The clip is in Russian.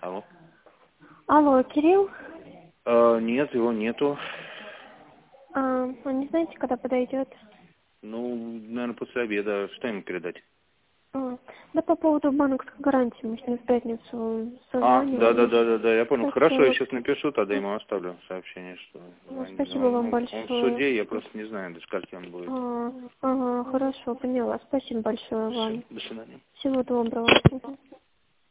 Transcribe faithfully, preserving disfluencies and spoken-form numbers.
Алло. Алло, Кирилл? А, нет, его нету. А, вы не знаете, когда подойдет? Ну, наверное, после обеда. Что ему передать? А, да по поводу банковской гарантии мы с ним в пятницу А, да, да, созванивались. да, да, да, я понял. Хорошо, я Хотела... сейчас напишу, тогда ему оставлю сообщение, что Ну, звонит. спасибо Он, вам ну, он в большое. суде, я просто не знаю, до скольки он будет. А, ага, хорошо, поняла. Спасибо большое Все, вам. до свидания. Всего доброго. Мгм.